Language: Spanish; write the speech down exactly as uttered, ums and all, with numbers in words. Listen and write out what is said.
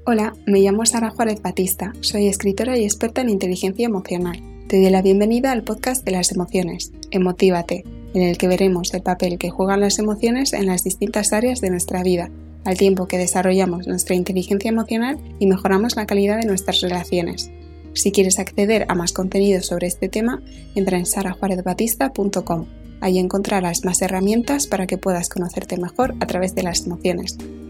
Hola, me llamo Sara Juárez Batista, soy escritora y experta en inteligencia emocional. Te doy la bienvenida al podcast de las emociones, Emotívate, en el que veremos el papel que juegan las emociones en las distintas áreas de nuestra vida, al tiempo que desarrollamos nuestra inteligencia emocional y mejoramos la calidad de nuestras relaciones. Si quieres acceder a más contenido sobre este tema, entra en sara juárez batista punto com. Allí encontrarás más herramientas para que puedas conocerte mejor a través de las emociones.